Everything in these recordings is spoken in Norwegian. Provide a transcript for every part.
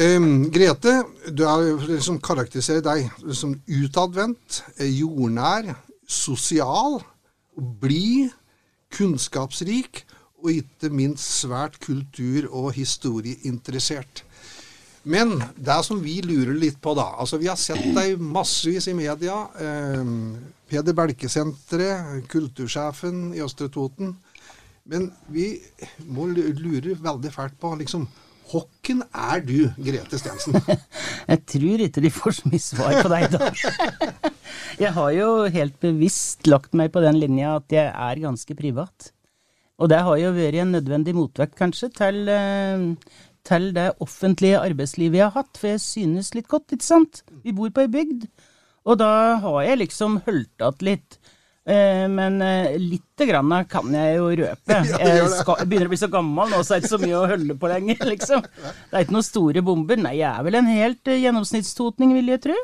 Grete, du liksom karakteriserer deg som utadvendt, jordnær, sosial, blid, kunnskapsrik, og ikke minst svært kultur- og historieinteressert. Men det som vi lurer litt på da, altså vi har sett deg massevis i media, Peder Belke-senteret, kultursjefen i Østre Toten, men vi må lure veldig fælt på, liksom, hvordan du, Grete Stensen? Jeg tror ikke de får så mye svar på deg da. Jeg har jo helt bevisst lagt meg på den linja at jeg er ganske privat. Og det har jo vært en nødvendig motvekt kanskje til det offentlige arbeidslivet jeg har hatt, for jeg synes litt godt, ikke sant? Vi bor på en bygd, og da har jeg liksom holdt at litt, men litt grann kan jeg jo røpe. Jeg begynner å bli så gammel nå, så er det ikke så mye å holde på lenger, liksom. Det er ikke noen store bomber. Nei, jeg er vel en helt gjennomsnittstotning, vil jeg tro.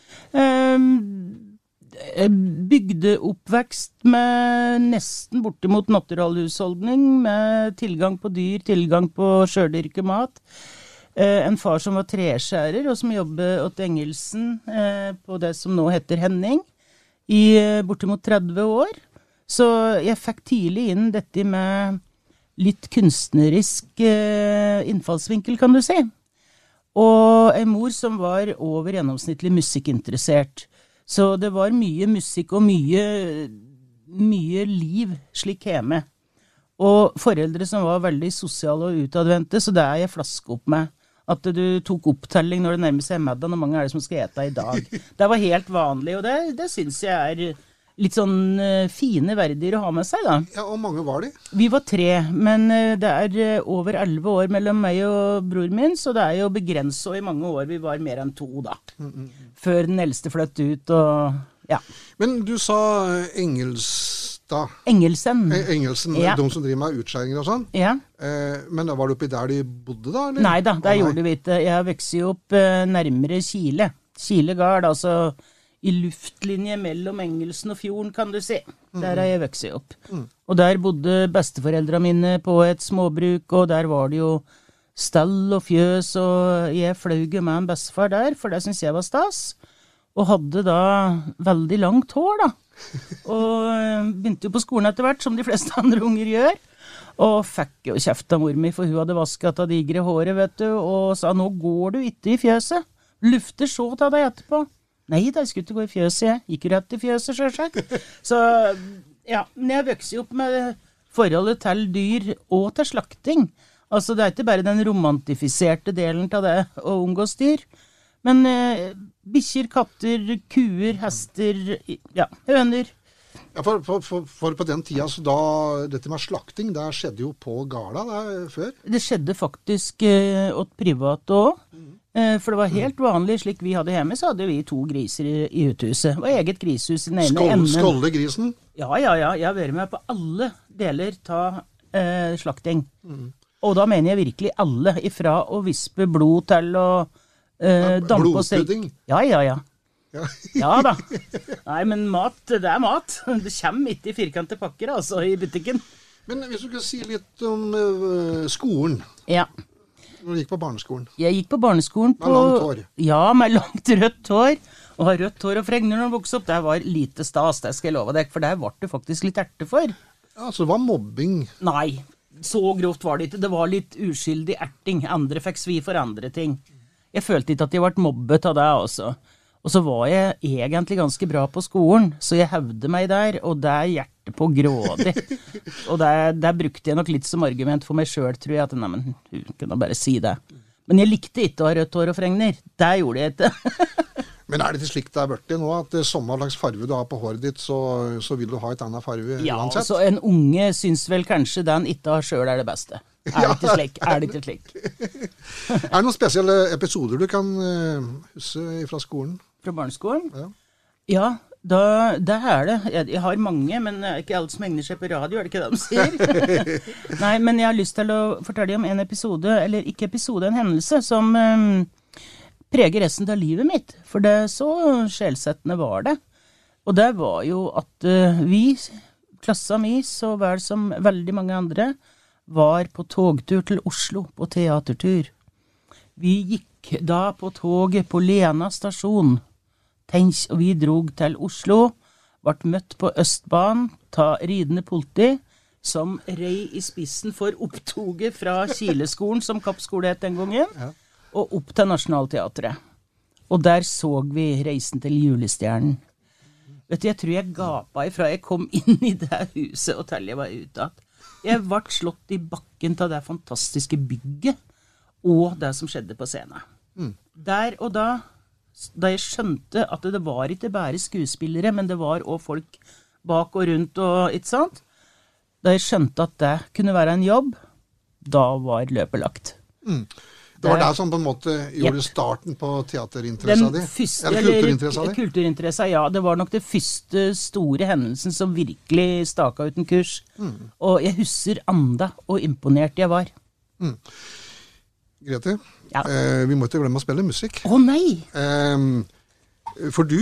Bygdeoppvekst med nesten bortimot naturalhusholdning, med tilgang på dyr, tilgang på sjøldyrket mat. En far som var treskjærer, og som jobbet åt Engelsen på det som nå heter Henning, i bortimot 30 år. Så jeg fikk tidlig inn dette med litt kunstnerisk innfallsvinkel, kan du si. Og en mor som var over gjennomsnittlig musikkinteressert. Så det var mye musikk og mye liv slik hjemme. Og foreldre som var veldig sosiale og utadvendte, så det er jeg flaske opp med. At du tok opptelling når det nærmer seg middag, og mange er det som skal ete i dag. Det var helt vanlig, og det synes jeg er litt sånn fine verdier å ha med seg da. Ja, og mange var de? Vi var 3, men det er over 11 år mellom meg og bror min, så det er jo begrenset, og i mange år vi var mer enn 2 da. Før den eldste fløtt ut, og ja. Men du sa Engelstad. Engelsen. Engelsen, ja. De som driver med utskjæringer og sånn. Ja. Men var du oppi der de bodde da, eller? Nei da, det gjorde vi ikke. Jeg har vokset opp nærmere Kile. Kilegard, altså i luftlinje mellom Engelsen og fjorden, kan du si. Der har jeg vokset opp. Og der bodde besteforeldrene mine på et småbruk, og der var det jo stall og fjøs, og jeg fløy med en bestefar der, for det synes jeg var stas. Og hadde da veldig langt hår da. Og begynte jo på skolen etter hvert, som de fleste andre unger gjør. Og fikk jo kjeft av mor mi, for hun hadde vasket av digre håret, vet du, og sa, nå går du ikke i fjøset. Lufter så ta deg etterpå. Nei, da skulle ikke gå i fjøset, jeg. Gikk rett i fjøset, selvsagt. Så, ja, men jeg vokser opp med forholdet til dyr og til slakting. Altså, det er ikke bare den romantifiserte delen av det å omgås dyr. Men bikkjer, katter, kuer, hester, ja, høner. Ja, for på den tida, så da, dette med slakting, det skjedde jo på Garda før? Det skjedde faktisk åt privat også. For det var helt vanlig, slik vi hadde hjemme, så hadde vi 2 griser i uthuset. Det var eget grishus i den ene enden. Skåldegrisen? Ja, jeg har vært med på alle deler av slakting. Og da mener jeg virkelig alle, ifra å vispe blod til å dampe og steke. Blodpudding? Ja. Ja da. Nei, men mat, det er mat. Det kommer ikke i firkantede pakker, altså, i butikken. Men hvis du kan si litt om skolen. Ja. Når du gikk på barneskolen? Jeg gikk på barneskolen på... Med langt hår? Ja, med langt rødt hår. Og ha rødt hår og fregner når du vokste opp, det var lite stas, det skal jeg love deg, for det ble det faktisk litt erte for. Ja, så det var mobbing? Nei, så grovt var det ikke. Det var litt uskyldig erting. Andre fikk svi for andre ting. Jeg følte ikke at jeg ble mobbet av det også. Og så var jeg egentlig ganske bra på skolen, så jeg hevde meg der, og det er hjertet på grådig. Og det brukte jeg nok litt som argument for meg selv, tror jeg, at nei, men hun kunne bare si det. Men jeg likte ikke å ha rødt hår og fregner. Det gjorde jeg ikke. Men det ikke slik det vært det nå, at samme slags farve du har på håret ditt, så vil du ha et annet farve ja, uansett? Ja, altså en unge synes vel kanskje den ikke har selv det beste. Er det ikke slik? Er det noen spesielle episoder du kan huske fra skolen? Fra barneskolen? Ja. Ja, det er det. Jeg har mange, men ikke alt som egner seg på radio, er det ikke det de sier? Nei, men jeg har lyst til å fortelle om en episode, eller ikke episode, en hendelse, som preger resten av livet mitt. For det så sjelsettende var det. Og det var jo at vi, klassa mi, så vel som veldig mange andre, var på togtur til Oslo, på teatertur. Vi gikk gikk da på toget på Lena stasjon. Tenk, og vi drog til Oslo, vart møtt på Østbanen, ta ridende politi, som rei i spissen for opptoget fra Kileskolen, som Kappskole het den gangen, og opp til Nationaltheatret. Og der så vi Reisen til julestjernen. Vet du, jeg tror jeg gapa ifra jeg kom inn i det huset og til jeg var ute. Jeg ble slått i bakken til det fantastiske bygget og det som skjedde på scenen. Der og da jeg skjønte at det var ikke bare skuespillere, men det var også folk bak og rundt og, ikke sant? Da jeg skjønte at det kunne være en jobb, da var løpet lagt. Det var det som på en måte gjorde starten på teaterinteressa di? Eller kulturinteressa di? Kulturinteressa, ja. Det var nok det første store hendelsen som virkelig staka ut en kurs. Og jeg husker anda og imponert jeg var. Grete, vi må ikke glemme å spille musikk. Å nei! For du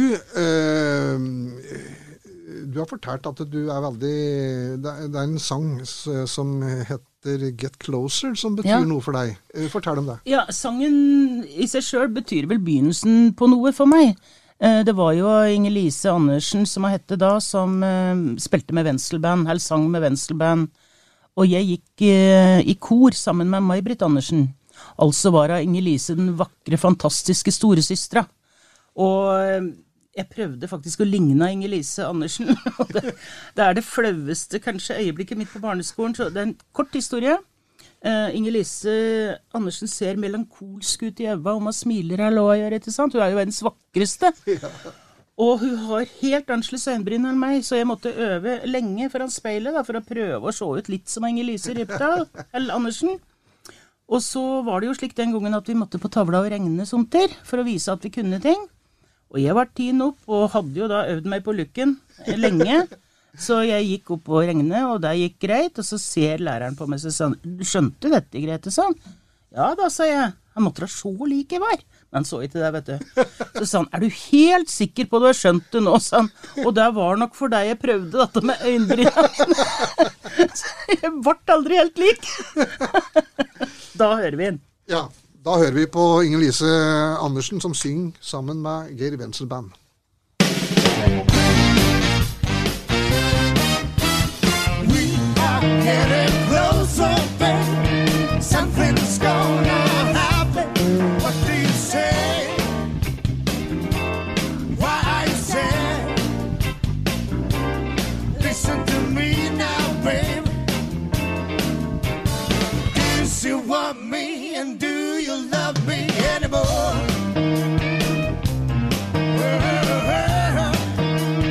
har fortalt at du er veldig... Det er en sang som heter Get Closer, som betyr noe for deg. Fortell om det. Ja, sangen i seg selv betyr vel begynnelsen på noe for meg. Det var jo Inger-Lise Andersen, som hun hette da, som spilte med Wenzelband, eller sang med Wenzelband. Og jeg gikk i kor sammen med May-Britt Andersen. Altså var Inger-Lise den vakre, fantastiske storesøstra. Og jeg prøvde faktisk å ligne Inger-Lise Andersen. Og det er det flaueste, kanskje, øyeblikket mitt på barneskolen. Så det er en kort historie. Inger-Lise Andersen ser melankolsk ut i øva, og man smiler her lå jeg, ikke sant? Hun er jo verdens vakreste. Og hun har helt annerledes øyenbryn enn meg, så jeg måtte øve lenge foran speilet da, for å prøve å se ut litt som Inger-Lise Rypdal, eller Andersen. Og så var det jo slik den gangen at vi måtte på tavla og regne somter, for å vise at vi kunne ting. Og jeg var 10 opp, og hadde jo da øvd meg på lukken lenge. Så jeg gikk opp og regne, og det gikk greit. Og så ser læreren på meg og sa, du skjønte dette, Grete, sånn? Ja da, sa jeg. Han måtte da så like var. Men han så ikke det, vet du. Så sa han, er du helt sikker på at du har skjønt det nå, sa han. Og det var nok for deg jeg prøvde dette med øyenbrynene. Så jeg ble aldri helt lik. Da hører vi den. Ja, da hører vi på Inger-Lise Andersen som synger sammen med Geir Wenzelband. We are getting closer, babe. Something's gonna happen. What do you say? Why I say? Listen to me now, babe. Do you want me and do you love me anymore?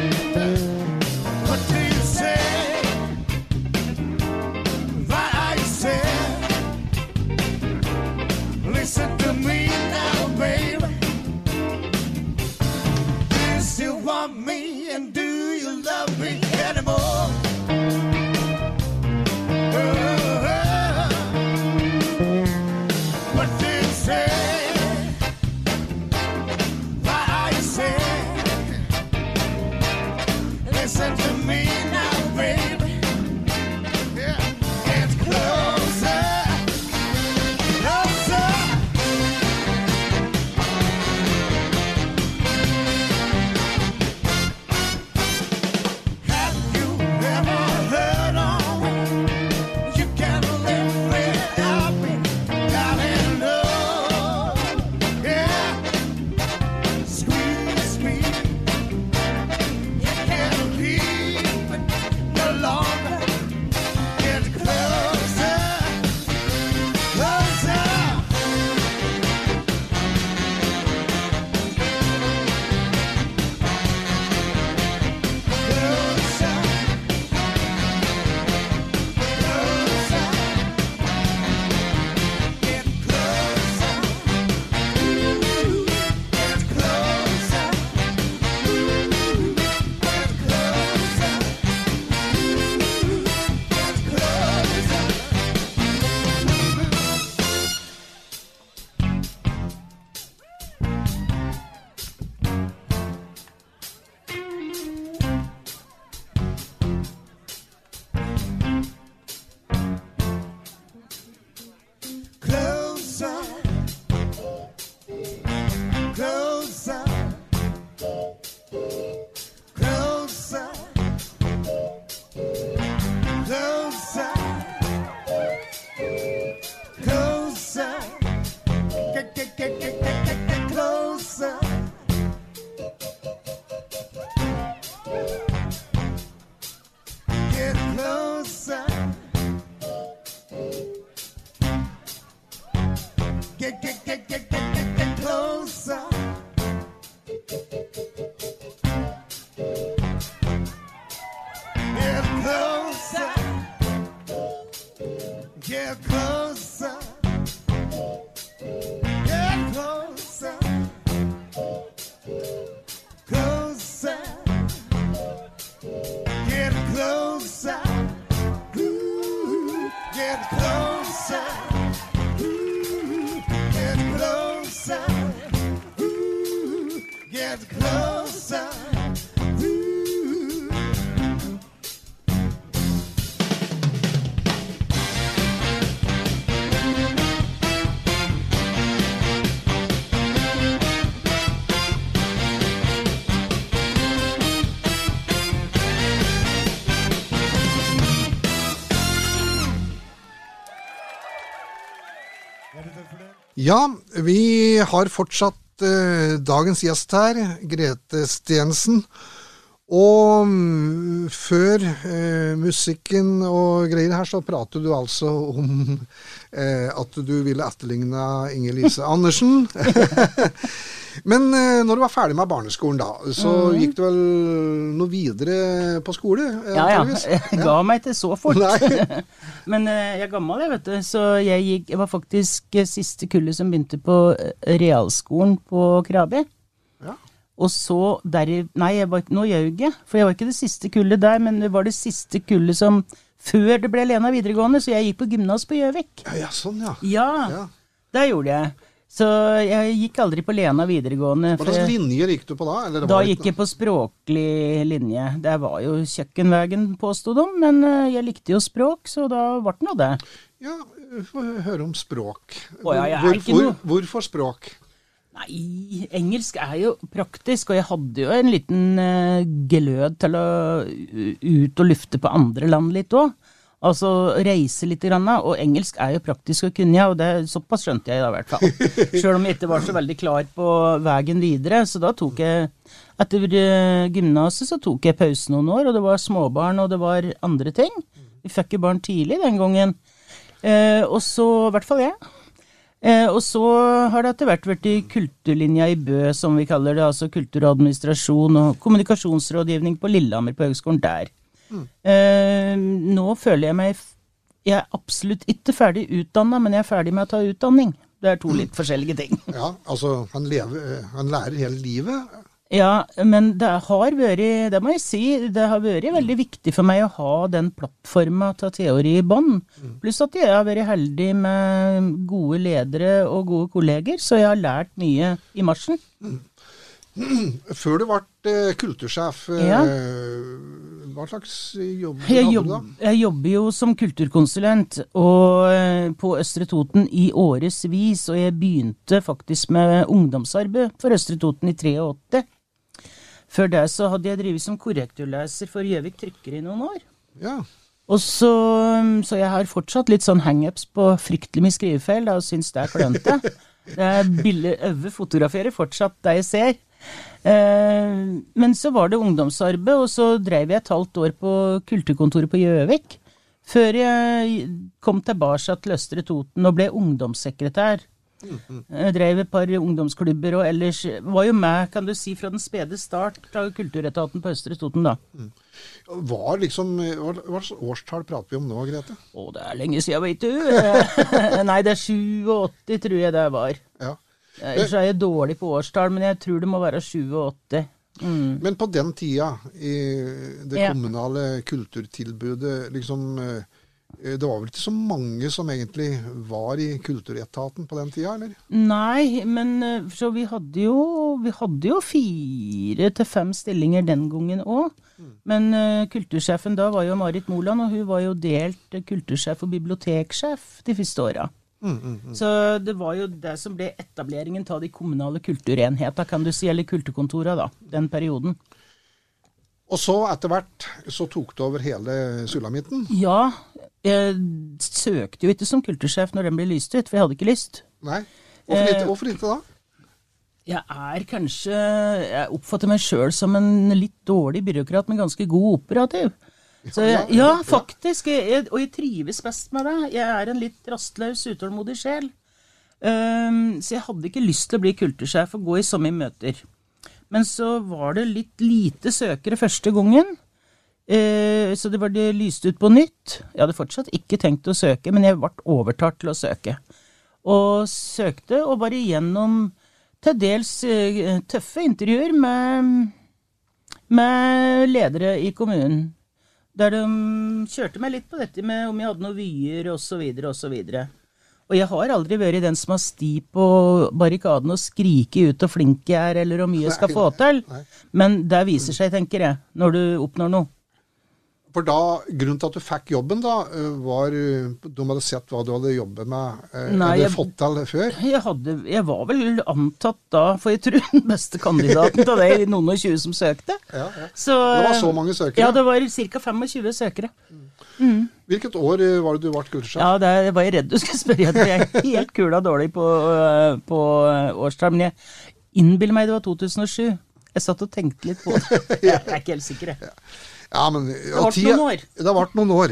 Get closer. Get closer. Get closer. Get closer. Get closer. Get closer. Closer. Get closer. Ooh, get closer. Ooh, get closer. Ooh, get closer. Ooh. Ja, vi har fortsatt dagens gjest her, Grete Stensen. Og før musikken og greier her, så prater du altså om at du ville etterligne Inger-Lise Andersen. Men når du var ferdig med barneskolen da, så gikk du vel noe videre på skole? Ja, jeg ga meg ikke så fort. Men jeg er gammel, jeg vet du, så jeg var faktisk siste kullet som begynte på realskolen på Krabi. Ja. Og så nå gjør jeg, for jeg var ikke det siste kullet der, men det var det siste kullet som, før det ble Lena videregående, så jeg gikk på gymnas på Gjøvik. Ja, sånn ja. Ja, det gjorde jeg. Så jeg gikk aldri på Lena videregående. Hva slags linjer gikk du på da? Eller da gikk jeg på språklig linje. Det var jo kjøkkenvegen, påstod de, men jeg likte jo språk, så da ble det noe det. Ja, vi får høre om språk. Hvorfor språk? Nei, engelsk er jo praktisk, og jeg hadde jo en liten glød til å ut og lufte på andre land litt også. Altså reise litt grann, og engelsk er jo praktisk å kunne, og det såpass skjønte jeg da i hvert fall. Selv om jeg ikke var så veldig klar på veien videre, så da tok jeg, etter gymnaset så tok jeg pause noen år, og det var småbarn, og det var andre ting. Vi fikk jo barn tidlig den gangen. Og så, i hvert fall jeg. Og så har det etter hvert vært i kulturlinja i Bø, som vi kaller det, altså kulturadministrasjon og kommunikasjonsrådgivning på Lillehammer på høgskolen der. Nå føler jeg er absolutt ikke ferdig utdannet, men jeg er ferdig med å ta utdanning. Det er to litt forskjellige ting. Ja, altså han lærer hele livet. Ja, men det har vært, det må jeg si, det har vært veldig viktig for meg å ha den plattformen til teori i bånd. Pluss at jeg har vært heldig med gode ledere og gode kolleger, så jeg har lært mye i marsjen. Før du ble kultursjef, hva slags jobb hadde du da? Jeg jobber jo som kulturkonsulent og på Østre Toten i årevis, og jeg begynte faktisk med ungdomsarbeid for Østre Toten i 83. Før det så hadde jeg drivet som korrekturleser for Gjøvik Trykker i noen år. Ja. Og så jeg har fortsatt litt sånn hang-ups på fryktelig mye skrivefeil, da, og synes det er klønte. Det er billig fotograferer fortsatt det jeg ser. Men så var det ungdomsarbeid, og så drev jeg et halvt år på kulturkontoret på Gjøvik, før jeg kom tilbake til Østre Toten og ble ungdomssekretær. Jeg drev et par ungdomsklubber, og ellers var jo med, kan du si, fra den spede start av kulturetaten på Østre Toten da. Hva slags årstall prater vi om nå, Grete? Det er lenge siden, vet du. Nei, det er 87, tror jeg det var. Ja. Ellers er jeg dårlig på årstall, men jeg tror det må være 87. Men på den tida, i det kommunale kulturtilbudet, liksom, det var vel ikke så mange som egentlig var i kulturetaten på den tida, eller? Nei, men så vi hadde jo 4 til 5 stillinger den gangen også. Men kultursjefen da var jo Marit Moland, og hun var jo delt kultursjef og biblioteksjef de første årene. Så det var jo det som ble etableringen av de kommunale kulturenheter, kan du si, eller kulturkontoret da, den perioden. Og så etter hvert så tok det over hele sulamitten? Ja, jeg søkte jo ikke som kultursjef når den ble lyst ut, for jeg hadde ikke lyst. Nei. Hvorfor ikke da? Jeg oppfatter meg selv som en litt dårlig byråkrat, men ganske god operativ. Så faktisk, og jeg trives best med det. Jeg er en litt rastløs, utålmodig sjel. Så jeg hadde ikke lyst til å bli kultursjef og gå i sånne møter. Men så var det litt lite søkere første gangen, så det var det lyst ut på nytt. Jeg hadde fortsatt ikke tenkt å søke, men jeg ble overtalt til å søke. Og søkte, og var igjennom til dels tøffe intervjuer med ledere i kommunen, der de kjørte meg litt på dette med om jeg hadde noen vyer, og så videre, og så videre. Og jeg har aldri vært den som har sti på barrikaden og skrike ut og flink jeg er, eller hvor mye jeg skal få til. Men det viser seg, tenker jeg, når du oppnår noe. For da, grunnen til at du fikk jobben da, var de hadde sett hva du hadde jobbet med, eller fått til før? Jeg var vel antatt da, for jeg tror den beste kandidaten til det i noen og 20 som søkte. Ja. Så, det var så mange søkere? Ja, det var ca. 25 søkere. Hvilket år var det du ble kultursjef? Ja, det var jeg redd du skulle spørre. Jeg er helt kula dårlig på årstall, men jeg innbiller meg det var 2007. Jeg satt og tenkte litt på det. Jeg er ikke helt sikker, jeg. Ja, men, det har vært noen år. Det har vært noen år.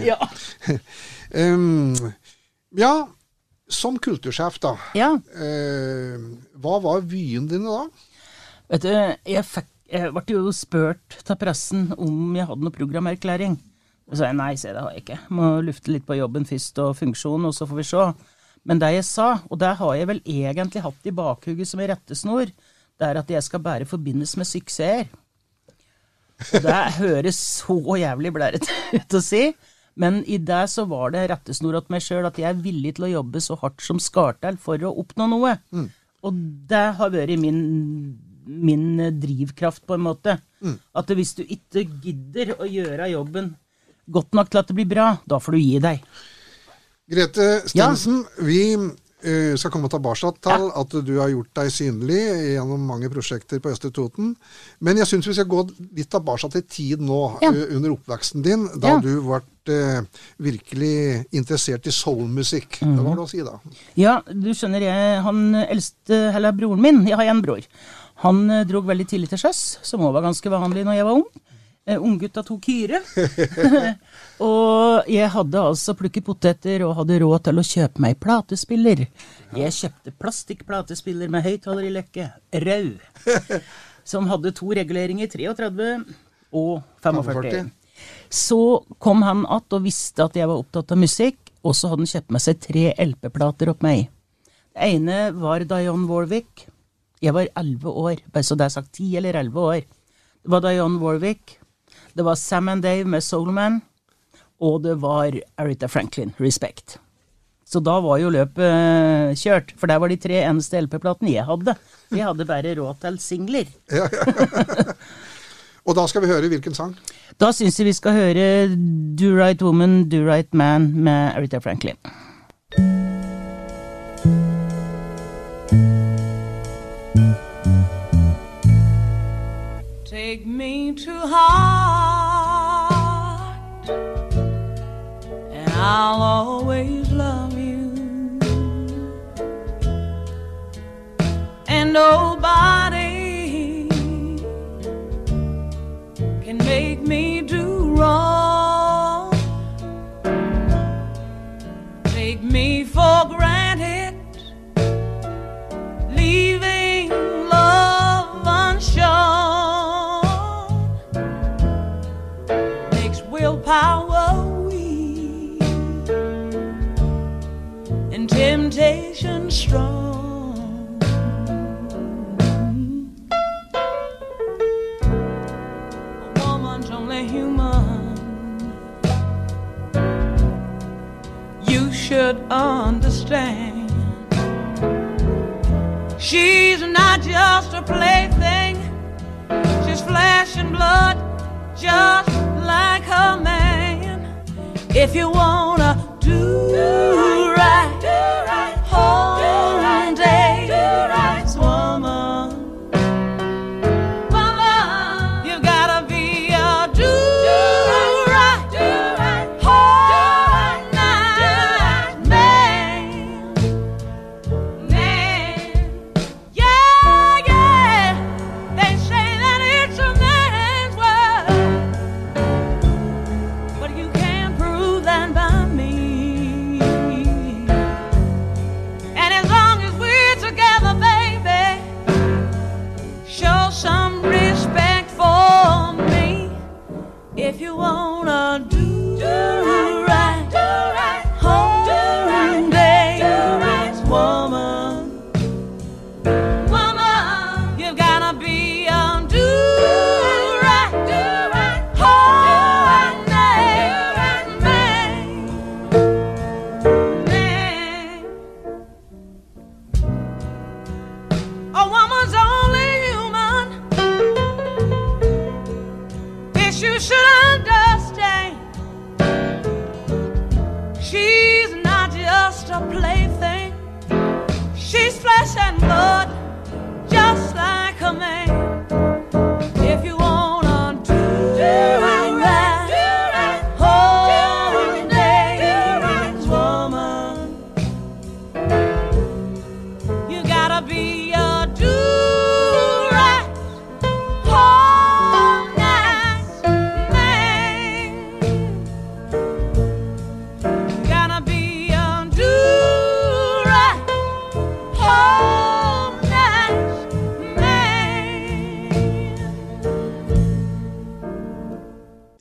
Ja. Som kultursjef da, hva var vyen dine da? Vet du, jeg ble jo spurt til pressen om jeg hadde noe programerklæring. Og så sa jeg, nei, det har jeg ikke. Må lufte litt på jobben først og funksjonen, og så får vi se. Men det jeg sa, og det har jeg vel egentlig hatt i bakhugget som en rettesnor, det er at jeg skal bare forbindes med suksesser. Og det høres så jævlig blæret ut å si, men i det så var det rettesnor til meg selv at jeg er villig til å jobbe så hardt som skartel for å oppnå noe. Og det har vært min drivkraft på en måte. At hvis du ikke gidder å gjøre jobben godt nok til at det blir bra, da får du gi deg. Grete Stensen, vi skal komme tilbake til at du har gjort deg synlig gjennom mange prosjekter på Østre Toten. Men jeg synes vi skal gå litt tilbake til tid nå, under oppveksten din, da du ble virkelig interessert i soulmusikk. Hva var det å si da? Ja, du skjønner, han eldste, eller broren min, jeg har en bror, han drog veldig tidlig til sjøs, som også var ganske vanlig når jeg var ung. Unggutta tok hyre. Og jeg hadde altså plukket poteter og hadde råd til å kjøpe meg platespiller. Jeg kjøpte plastikkplatespiller med høyttaler i løkke, rød, som hadde 2 reguleringer, 33 og 45. Så kom han att og visste at jeg var opptatt av musikk, og så hadde han kjøpt med seg 3 LP-plater opp meg. Det ene var Dionne Warwick. Jeg var 11 år, bare så det er sagt 10 eller 11 år. Det var Dionne Warwick. Det var Sam and Dave med Soulman, og det var Aretha Franklin, Respect. Så da var jo løpet kjørt, for der var de 3 eneste LP-platene jeg hadde. Jeg hadde bare råd til singler. Og da skal vi høre hvilken sang? Da synes jeg vi skal høre Do Right Woman, Do Right Man med Aretha Franklin. Take me to heart, and I'll always love you, and nobody can make me do wrong. Take me for granted, leaving love unshown. Willpower weak and temptation strong. A woman's only human. You should understand. She's not just a plaything. She's flesh and blood, just like her man. If you wanna do right, hold day, woman. Mama, you gotta be a do right, hold night man.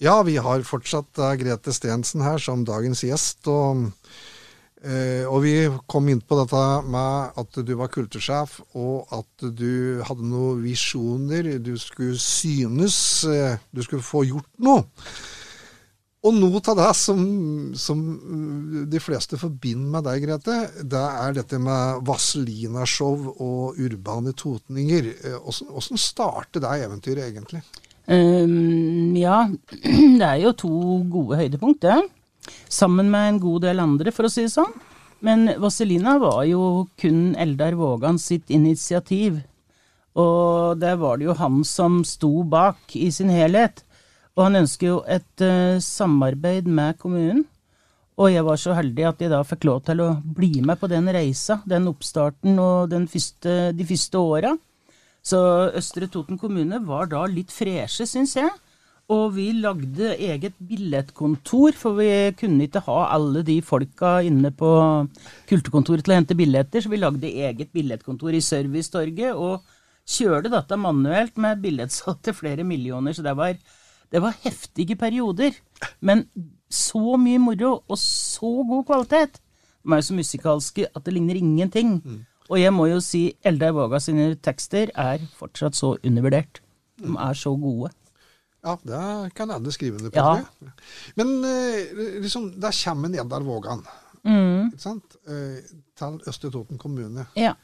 Ja, vi har fortsatt Grete Stensen her som dagens gjest, og vi kom inn på dette med at du var kultursjef, og at du hadde noen visjoner, du skulle synes, du skulle få gjort noe. Og noe av det som de fleste forbinder med deg, Grete, det dette med Vazelina-show og urbane totninger. Hvordan startet det eventyret egentlig? Ja, det jo 2 gode høydepunkter, sammen med en god del andre, for å si det sånn. Men Vazelina var jo kun Eldar Vågan sitt initiativ, og der var det jo han som sto bak i sin helhet. Og han ønsker jo et samarbeid med kommunen, og jeg var så heldig at jeg da fikk lov til å bli med på den reisa, den oppstarten og de første åra. Så Østre Toten kommune var da litt freshe, synes jeg, og vi lagde eget billettkontor, for vi kunne ikke ha alle de folka inne på kulturkontoret til å hente billetter, så vi lagde eget billettkontor i Servicetorget, og kjørte dette manuelt med billettsalg til flere millioner, så det var heftige perioder, men så mye moro og så god kvalitet. De jo så musikalske at det ligner ingenting. Og jeg må jo si, Eldar Våga sine tekster fortsatt så undervurdert. De så gode. Ja, det kan alle skrive under på. Ja. Men liksom, der kommer en Eldar Vågan, ikke sant? Til Østre Toten kommune. Ja.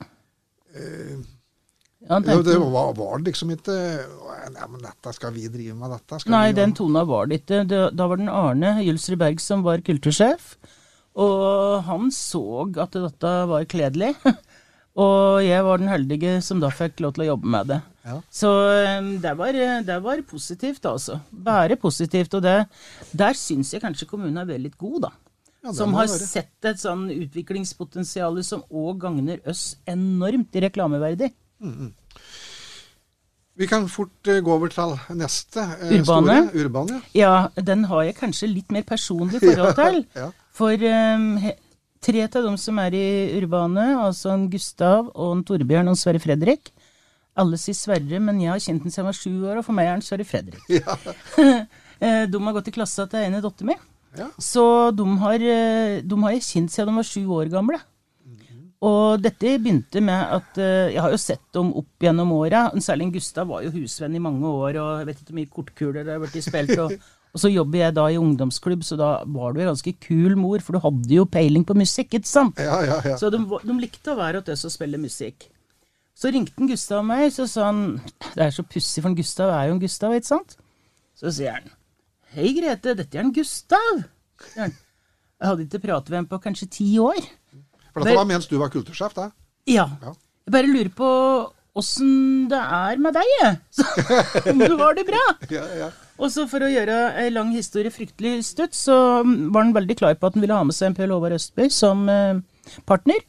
Det var liksom ikke nei, men dette skal vi drive med dette. Nei, den tona var det ikke. Da var den Arne Jølsrud Berg som var kultursjef, og han så at dette var kledelig, og jeg var den heldige som da fikk lov til å jobbe med det. Ja. Så det var positivt altså. Bare positivt, og der synes jeg kanskje kommunen vært litt god da. Ja, som har sett et sånn utviklingspotensial som også gagner oss enormt i reklameverdig. Vi kan fort gå over til neste Urbane. Ja, den har jeg kanskje litt mer personlig forhold til. Ja. For 3 av dem som i Urbane, altså en Gustav og en Torbjørn og Sverre Fredrik, alle sier Sverre, men jeg har kjent den siden jeg var 7 år, og for meg han Sverre Fredrik. Ja. De har gått i klasse til ene dotter mi. Ja. Så de har jeg kjent siden de var 7 år gamle. Og dette begynte med at jeg har jo sett dem opp gjennom året. Særlig Gustav var jo husvenn i mange år, og jeg vet ikke hvor mye kortkuler det har vært i spilt. Og så jobber jeg da i ungdomsklubb, så da var du en ganske kul mor, for du hadde jo peiling på musikk, ikke sant? Ja. Så de likte å være hos oss og spille musikk. Så ringte Gustav meg, så sa han, det så pussig, for Gustav jo en Gustav, ikke sant? Så sier han, hei Grete, dette en Gustav. Jeg hadde ikke pratet med ham på kanskje 10 år. For dette var mens du var kultursjef, da? Ja. Jeg bare lurer på hvordan det med deg, om du har det bra. Ja. Og så for å gjøre en lang historie fryktelig stutt, så var han veldig klar på at han ville ha med seg en Per Håvard Østby som partner.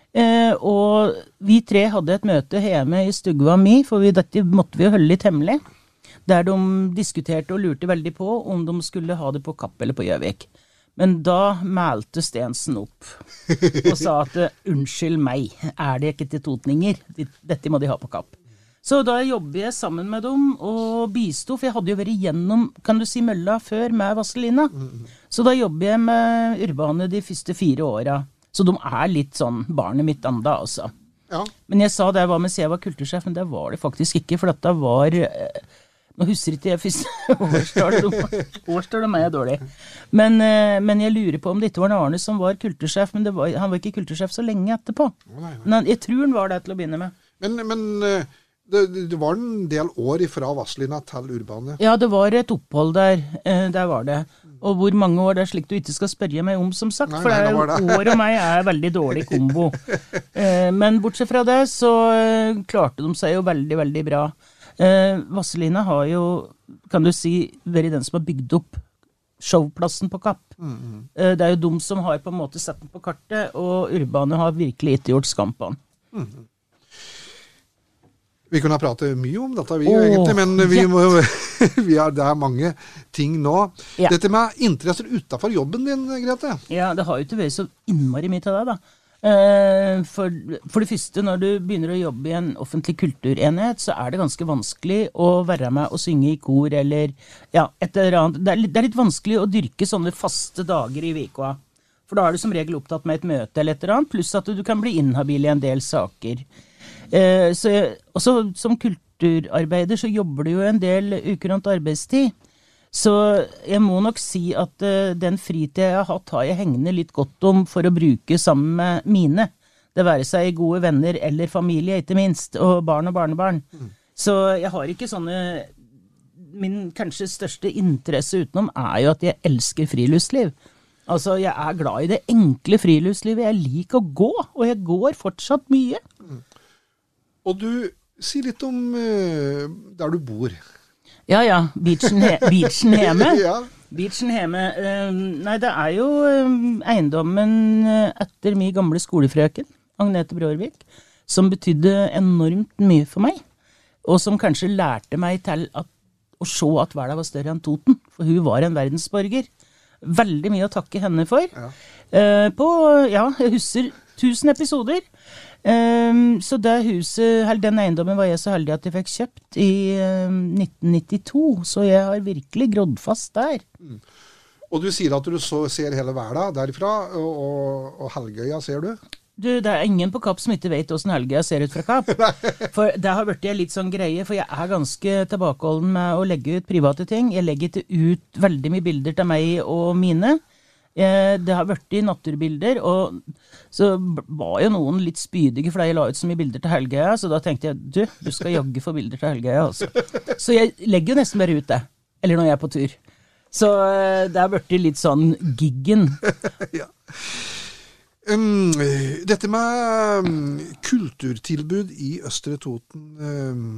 Og vi 3 hadde et møte hjemme i stugva mi, for dette måtte vi jo holde litt hemmelig, der de diskuterte og lurte veldig på om de skulle ha det på Kapp eller på Gjøvik. Men da meldte Stensen opp og sa at unnskyld meg, det ikke til totninger? Dette må de ha på Kapp. Så da jobbet jeg sammen med dem og bistod, for jeg hadde jo vært gjennom, kan du si, mølla før med Vazelina. Så da jobbet jeg med Urbane de første 4 åra. Så de litt sånn barnet mitt anda, altså. Ja. Men jeg sa det var mens jeg var kultursjef, men det var det faktisk ikke, for dette var... Nå husker ikke jeg første årstall jeg dårlig. Men jeg lurer på om det ikke var Arne som var kultursjef, men han var ikke kultursjef så lenge etterpå. Men jeg tror han var det til å begynne med. Men det var en del år fra Vazelina til Urbane? Ja, det var et opphold der var det. Og hvor mange år det slik du ikke skal spørre meg om, som sagt, for år og meg veldig dårlig kombo. Men bortsett fra det, så klarte de seg jo veldig, veldig bra. Vazelina har jo, kan du si, vært den som har bygd opp showplassen på Kapp. Det jo de som har på en måte satt den på kartet, og Urbane har virkelig ikke gjort skam på den. Vi kunne prate mye om dette, egentlig, men det mange ting nå. Ja. Dette med interesser utenfor jobben din, Grete? Ja, det har jo ikke vært så innmari mye til det, da. For det første, når du begynner å jobbe i en offentlig kulturenhet, så er det ganske vanskelig å være med og synge i kor, eller et eller annet. Det er litt vanskelig å dyrke sånne faste dager i vika. For da er du som regel opptatt med et møte eller et eller annet, pluss at du kan bli inhabil i en del saker. Også som kulturarbeider så jobber du jo en del ukurant arbeidstid. Så jeg må nok si at den fritiden jeg har jeg hengende litt godt om for å bruke sammen med mine. Det være seg gode venner eller familie, ikke minst, og barn og barnebarn. Så jeg har ikke sånne... Min kanskje største interesse utenom er jo at jeg elsker friluftsliv. Altså, jeg er glad i det enkle friluftslivet. Jeg liker å gå, og jeg går fortsatt mye. Og du, si litt om der du bor. Ja, beachen hjemme. Ja. Beachen hjemme. Nei, det er jo eiendommen etter min gamle skolefrøken, Agnete Brårvik, som betydde enormt mye for meg, og som kanskje lærte meg til å se at verden var større enn Toten, for hun var en verdensborger. Veldig mye å takke henne for. Ja. Jeg husker 1000 episoder. Så det huset, den eiendommen var jeg så heldig at jeg fikk kjøpt i 1992, så jeg har virkelig grodd fast der. Og du sier at du ser hele verden derifra, og Helgøya ser du? Du, det er ingen på Kapp som ikke vet hvordan Helgøya ser ut fra Kapp. For det har vært litt sånn greie, for jeg er ganske tilbakeholden med å legge ut private ting. Jeg legger ikke ut veldig mye bilder til meg og mine. Det har vært i naturbilder, og så var jo noen litt spydige fordi jeg la ut så mye bilder til Helgøya, så da tenkte jeg, du skal jogge for bilder til Helgøya altså. Så jeg legger jo nesten bare ut det, eller når jeg er på tur. Så det har vært litt sånn giggen. Ja. Dette med kulturtilbud i Østre Toten,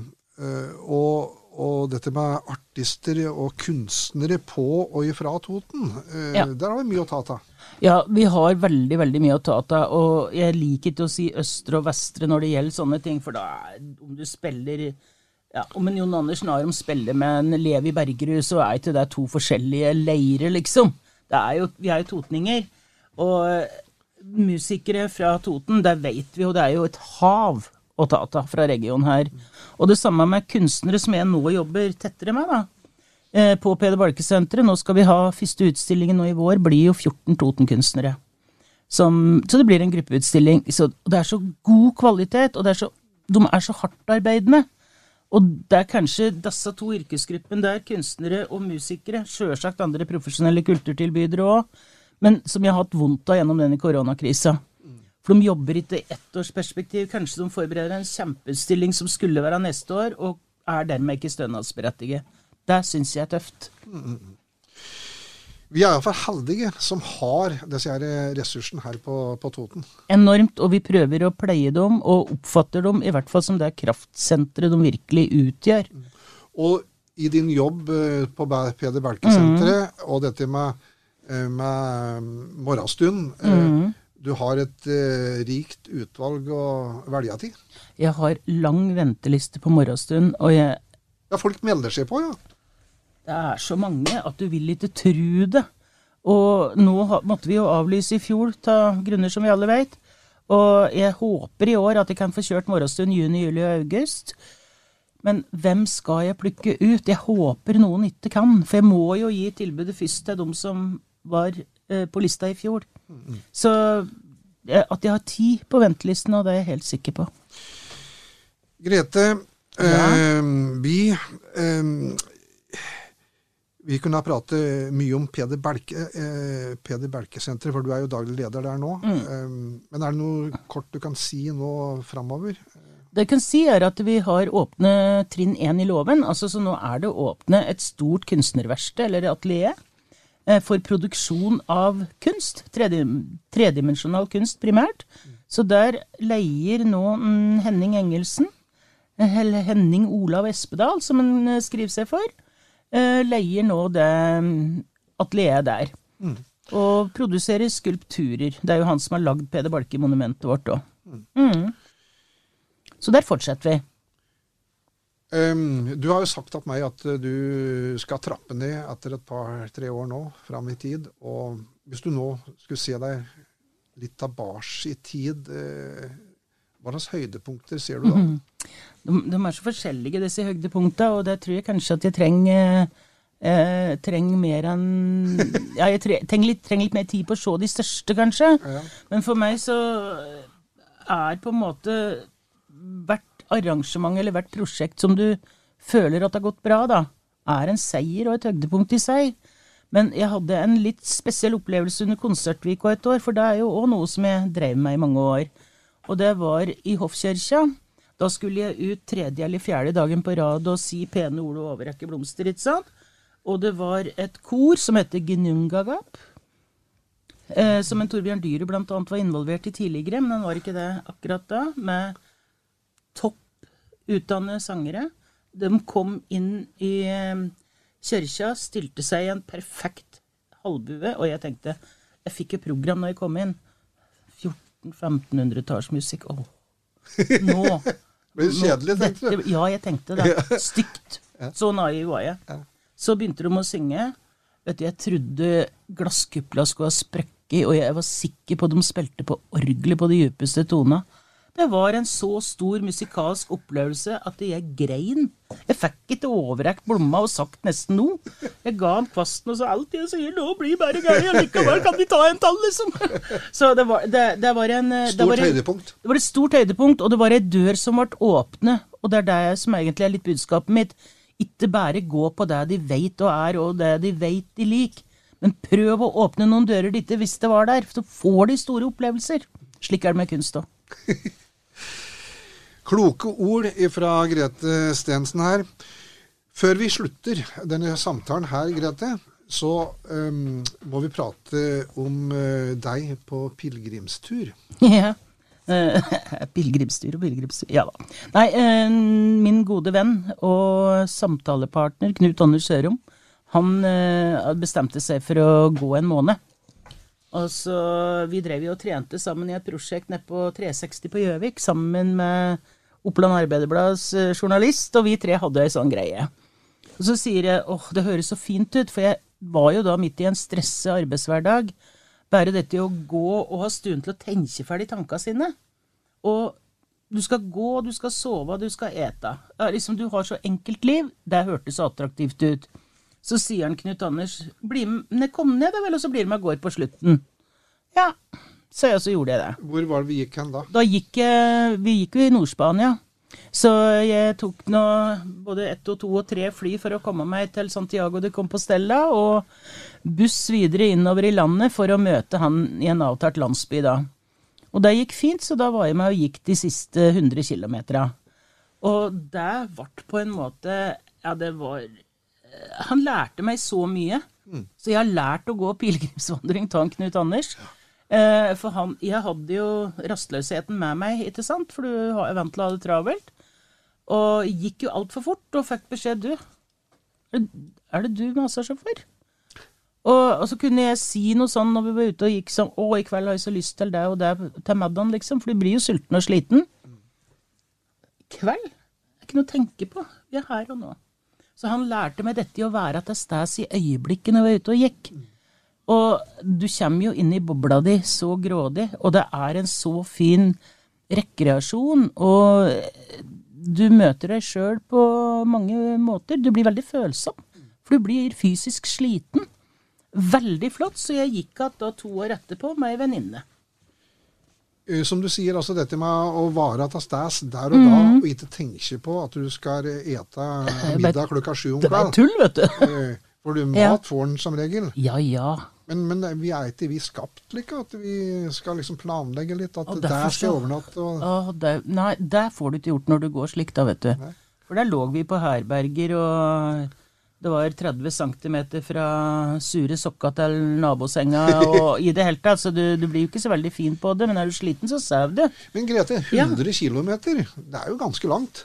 og dette med artister og kunstnere på og ifra Toten, der har vi mye å ta av. Ja, vi har veldig, veldig mye å ta av, og jeg liker ikke å si østre og vestre når det gjelder sånne ting, for da, om du spiller, om en Jon Anders Narum spiller med en Levi Bergerud, så er ikke det to forskjellige leirer, liksom. Vi er jo totninger, og musikere fra Toten, det vet vi jo, det er jo et hav å ta av fra regionen her. Og det samme med kunstnere som jeg nå jobber tettere med da, på Peder Balke-senteret. Nå skal vi ha første utstillingen nå i vår, blir jo 14 Toten-kunstnere. Så det blir en gruppeutstilling. Så det er så god kvalitet, og de er så hardt arbeidende. Og det er kanskje disse to yrkesgruppene der, kunstnere og musikere, selvsagt andre profesjonelle kulturtilbydere også, men som jeg har hatt vondt av gjennom denne koronakrisa. For de jobber ikke i ettårsperspektiv. Kanskje de forbereder en kjempeutstilling som skulle være neste år, og er dermed ikke stønadsberettiget. Det synes jeg er tøft. Vi er i hvert fall heldige som har disse ressursene her på Toten. Enormt, og vi prøver å pleie dem, og oppfatter dem i hvert fall som det kraftsenteret de virkelig utgjør. Og i din jobb på Peder Balke-senteret, og dette med morgenstund, du har et rikt utvalg å velge til. Jeg har lang venteliste på morgenstund, og folk melder seg på, ja. Det er så mange at du vil ikke tro det. Og nå måtte vi jo avlyse i fjor, av grunner som vi alle vet. Og jeg håper i år at jeg kan få kjørt morgenstund juni, juli og august. Men hvem skal jeg plukke ut? Jeg håper noen ikke kan, for jeg må jo gi tilbudet først til de som var på lista i fjor. Så at jeg har 10 på ventelisten, og det er jeg helt sikker på. Grete, vi kunne ha pratet mye om Peder Balke-senteret, for du er jo daglig leder der nå. Men er det noe kort du kan si nå fremover? Det jeg kan si er at vi har åpnet trinn 1 i loven, altså så nå er det åpnet et stort kunstnerverksted, eller atelier, for produksjon av kunst, tredimensjonal kunst primært. Så der leier nå Henning Engelsen, eller Henning Olav Espedal, som han skriver seg for, leier nå det atelieret der. Og produserer skulpturer. Det er jo han som har lagd Peder Balke-monumentet vårt også. Så der fortsetter vi. Du har jo sagt til meg at du skal trappe ned etter et par-tre år nå, frem i tid, og hvis du nå skulle se deg litt tilbake i tid. Hva slags høydepunkter ser du da? De så forskjellige, disse høydepunktene, og det tror jeg kanskje at jeg trenger mer enn... Ja, jeg trenger litt mer tid på å se de største, kanskje. Ja. Men for meg så på en måte hvert arrangement eller hvert prosjekt som du føler at det har gått bra, da, en seier og et høydepunkt i seg. Men jeg hadde en litt spesiell opplevelse under Konsertvika et år, for det jo også noe som jeg drev med i mange år. Og det var i Hofkirka. Da skulle jeg ut 3. eller 4. dagen på rad og si pene ord og overrekke blomster, ikke sant? Og det var et kor som heter Gnungagap, som en Torbjørn Dyre blant annet var involvert i tidligere, men han var ikke det akkurat da, med topp utdannede sangere. De kom inn i kyrkja, stilte seg i en perfekt halvbue, og jeg tenkte, jeg fikk et program når jeg kom inn, 1500-tallsmusikk. Nå. Det kjedelig, tenkte du? Ja, jeg tenkte det. Stygt. Så naiv var jeg. Så begynte de å synge. Vet du, jeg trodde glasskupla skulle ha sprekket, og jeg var sikker på at de spilte på orgelet på de djupeste tonene. Det var en så stor musikalsk opplevelse at jeg grein. Jeg fikk ikke overrekt blomma og sagt nesten noe. Jeg ga han kvasten og sa alt jeg sier nå blir bare gøy, og likevel kan de ta en tall, liksom. Så det var en... Stort høydepunkt. Det var et stort høydepunkt, og det var en dør som ble åpne, og det det som egentlig litt budskapet mitt. Ikke bare gå på det de vet og det de vet de lik, men prøv å åpne noen dører de ikke visste var der, så får de store opplevelser. Slik det med kunst da. Kloke ord fra Grete Stensen her. Før vi slutter denne samtalen her, Grete, så må vi prate om deg på pilgrimstur. Ja, pilgrimstur, ja da. Nei, min gode venn og samtalepartner, Knut Anders Sørum, han bestemte seg for å gå en måned. Og så vi drev jo og trente sammen i et prosjekt nede på 360 på Gjøvik, sammen med Oppland Arbeiderblads journalist, og vi tre hadde en sånn greie. Og så sier jeg, det høres så fint ut, for jeg var jo da midt i en stresset arbeidshverdag, bare dette å gå og ha stund til å tenke ferdig tankene sine. Og du skal gå, du skal sove, du skal ete. Ja, liksom du har så enkelt liv, det hørtes så attraktivt ut. Så sier han Knut Anders, kom ned da vel, og så blir det med å gå på slutten. Ja, så gjorde jeg det. Hvor var det vi gikk hen da? Vi gikk jo i Nordspania. Så jeg tok nå både 1, 2 og 3 fly for å komme meg til Santiago de Compostela, og buss videre innover i landet for å møte han i en avtalt landsby da. Og det gikk fint, så da var jeg med og gikk de siste 100 kilometerne. Og det var på en måte, ja det var... Han lærte meg så mye, så jeg har lært å gå pilgrimsvandring til Knut Anders. For jeg hadde jo rastløsheten med meg, ikke sant? For du er vant til å ha det travelt. Og gikk jo alt for fort, og fikk beskjed, er det du massasjåfør? Og så kunne jeg si noe sånn når vi var ute og gikk sånn, i kveld har jeg så lyst til det og det til middagen, liksom, for du blir jo sulten og sliten. Kveld? Det ikke noe å tenke på. Vi her og nå. Så han lærte meg dette å være til steds i øyeblikket når vi var ute og gikk. Og du kommer jo inn i bobla di så grådig, og det er en så fin rekreasjon, og du møter deg selv på mange måter. Du blir veldig følsom, for du blir fysisk sliten. Veldig flott, så jeg gikk at da 2 år etterpå med en venninne. Som du sier, altså dette med å vare til steds der og da, og ikke tenke på at du skal ete middag klokka 7 om kveld. Det tull, vet du. For du mat får den som regel. Ja. Men vi ikke vi skapt like, at vi skal liksom planlegge litt, at der skal jeg overnatte. Nei, det får du ikke gjort når du går slik da, vet du. Nei. For der lå vi på herberger, og det var 30 centimeter fra sure sokka til nabosenga, og i det hele tatt, så du blir jo ikke så veldig fin på det, men er du sliten, så søv du. Men Grete, 100 kilometer, det jo ganske langt.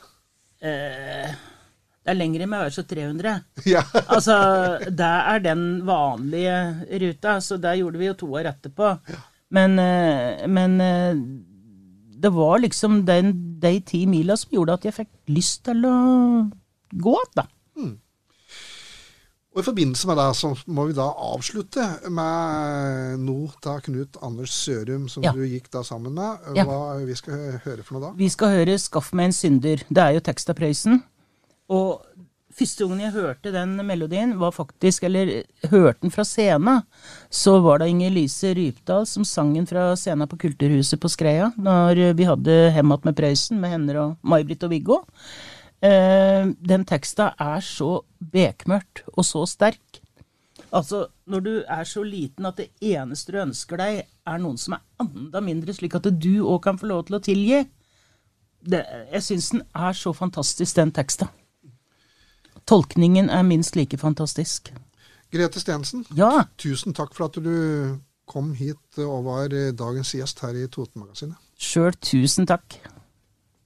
Det lengre med øres og 300. Ja. Altså, det den vanlige ruta, så det gjorde vi jo 2 år etterpå. Ja. Men det var liksom de 10 mila som gjorde at jeg fikk lyst til å gå, da. Og i forbindelse med det så må vi da avslutte med noe av Knut Anders Sørum, som du gikk da sammen med. Hva vi skal høre for noe da? Vi skal høre Skaff meg en synder. Det er jo tekst av Prøysen. Og første gangen jeg hørte den melodien, var faktisk, eller hørte den fra scenen, så var det Inger-Lise Rypdal som sang den fra scenen på Kulturhuset på Skreia, når vi hadde Hemmat med Prøysen, med henne og May-Britt og Viggo. Den teksten er så bekmørkt og så sterk. Altså, når du er så liten at det eneste du ønsker deg er noen som er enda mindre, slik at du også kan få lov til å tilgi. Jeg synes den er så fantastisk, den teksten. Tolkningen er minst like fantastisk. Grete Stensen, Ja, tusen takk for at du kom hit og var dagens gjest her i Totenmagasinet. selv tusen takk.